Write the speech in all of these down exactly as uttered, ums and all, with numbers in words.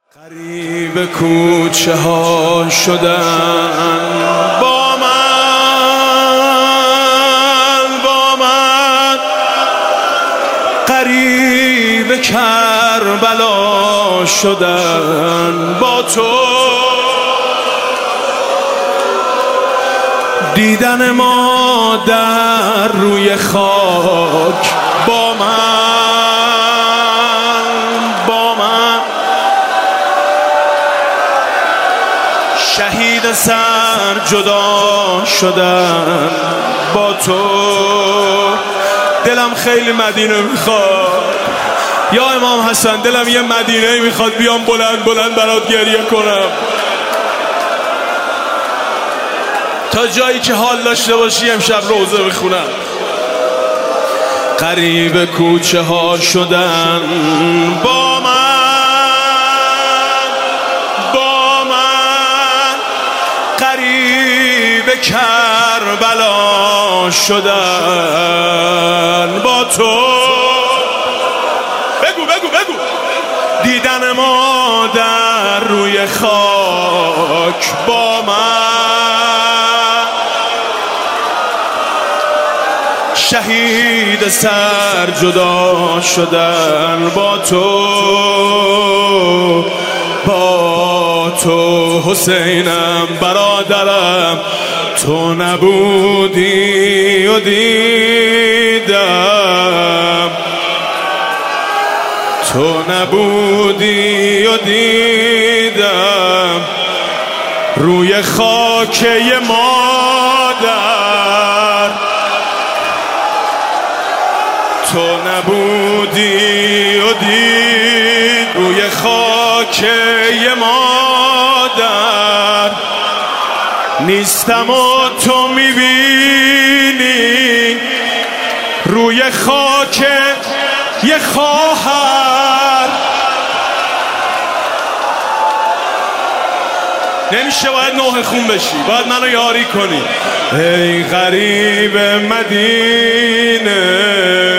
غریب کوچه ها شدن با من با من غریب کربلا شدن با تو دیدن ما در روی خاک با من با من شهید سر جدا شدن با تو. دلم خیلی مدینه میخواد یا امام حسن، دلم یه مدینه میخواد بیام بلند بلند برات گریه کنم تا جایی که حال داشته باشی امشب روزه بخونم. غریب کوچه ها شدن با من با من غریب کربلا شدن با تو. بگو بگو بگو دیدن ما در روی خاک با من شهید سر جدا شدن با تو با تو حسینم برادرم تو نبودی و دیدم تو نبودی و دیدم روی خاک مادر تو نبودی و دید روی خاک مادر نیستم و تو میبینی روی خاک یه خواهر. نمیشه باید نوح خون بشی، باید منو یاری کنی. ای غریب مدینه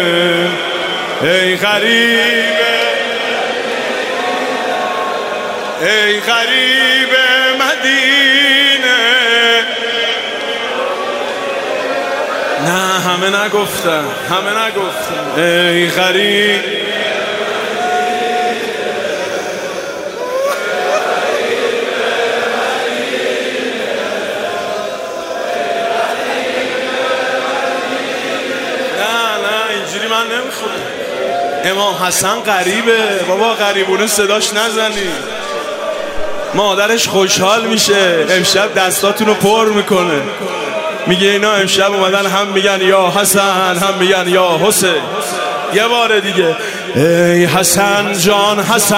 ای غریب ای غریب مدینه. نه همه نگفتن همه نگفتن ای غریب من نمیخونم. امام حسن غریبه بابا، غریبونه صداش نزنی. مادرش خوشحال میشه امشب دستاتونو پر میکنه، میگه اینا امشب اومدن هم میگن یا حسن هم میگن یا حسین. یه بار دیگه ای حسن جان حسن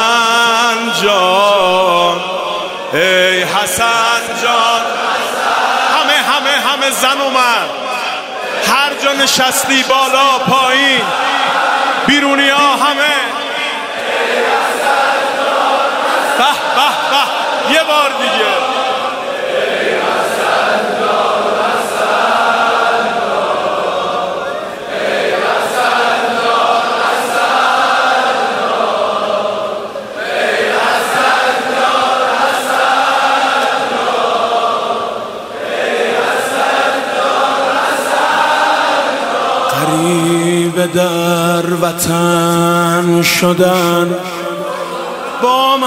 جان ای حسن جان. همه همه همه زن و مرد هر جا نشستی بالا پایین بیرونی ها همه به به به. یه بار دیگه غریب در وطن شدن با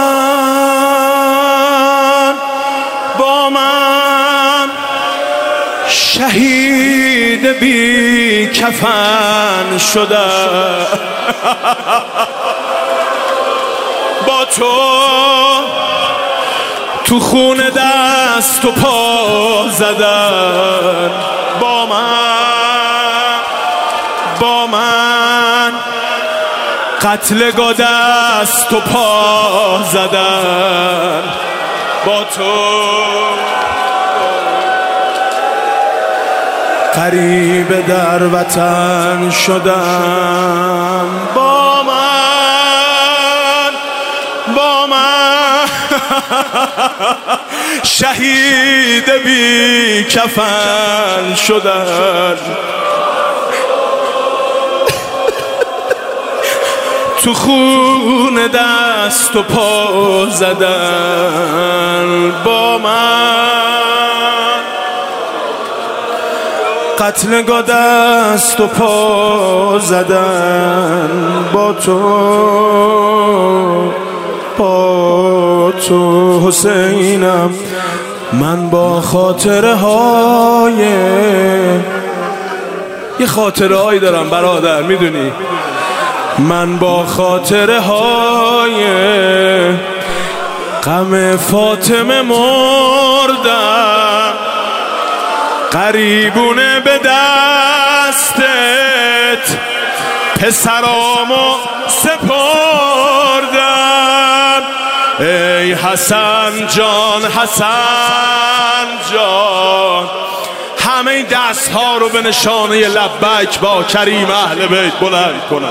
من با من شهید بی کفن شدن با تو تو خون دست و پا زدن با من با من قتلگاه دست و پا زدن با تو. غریب در وطن شدن با من با من شهید بی کفن شدن تو خون دست و پا زدن با من، قتلگاه دست و پا زدن با تو، با تو حسینم. من با خاطره های یه خاطره هایی دارم برادر، میدونی من با خاطره های غم فاطمه مردم، قریبونه به دستت پسرامو سپردم. ای حسن جان، حسن جان، همه این دست ها رو به نشانه لبیک با کریم اهل بیت بلند کنم.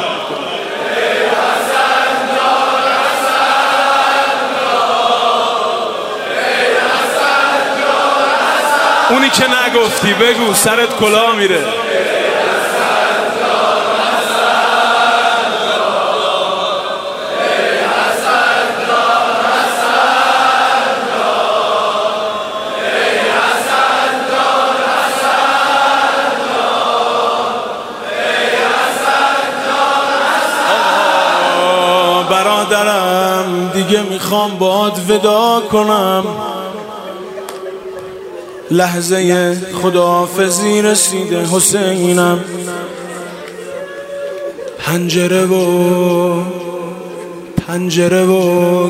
اونی که نگفتی بگو، سرت کلا میره. برادرم دیگه میخوام باهات ودا کنم، لحظه خداحافظی رسیده حسینم. پنجره و پنجره و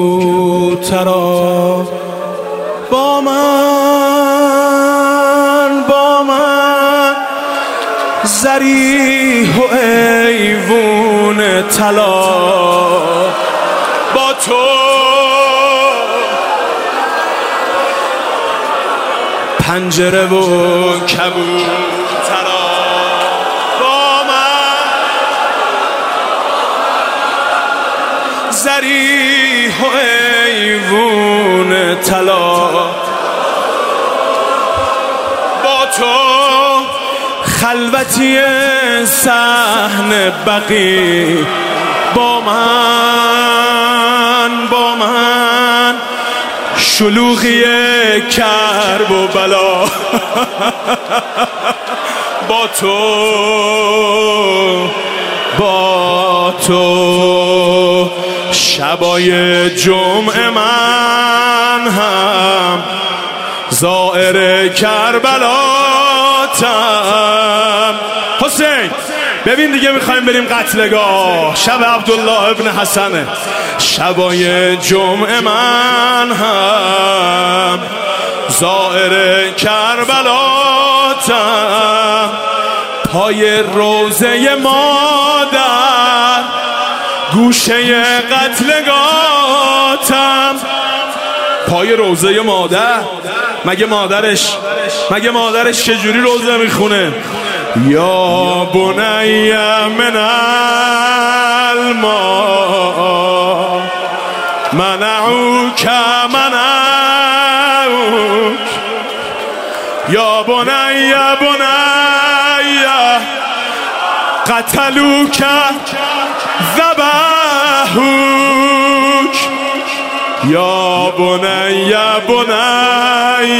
کبوترا با من، با من زریح و ایوون طلا با تو، پنجره و کبوترا با من زریح و ایوون طلا با تو، خلوتی صحن بقی با من، با من شلوغی کرب و بلا با تو، با تو شبای جمعه من هم زائر کربلاتم. حسین ببین دیگه میخوایم بریم قتلگاه، شب عبدالله ابن حسنه. شبای جمعه من هم زائر کربلاتم، پای روزه مادر گوشه قتلگاهتم. پای روزه مادر، مگه مادرش مگه مادرش چجوری روزه میخونه؟ یا بنی من الماء منعوک منعوک، یا بنی بنی قتلوک ذبحوک، یا بنی بنی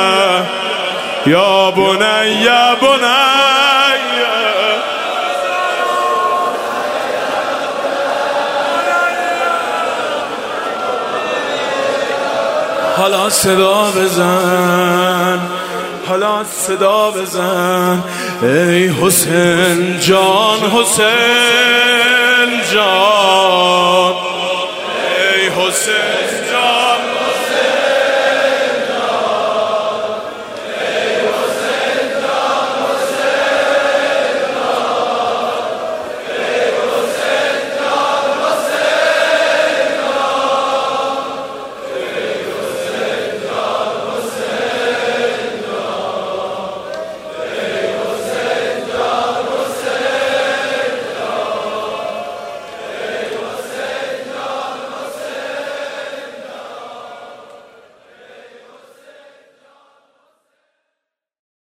یا بنی بنی. حالا صدا بزن، حالا صدا بزن، ای حسین جان، حسین جان.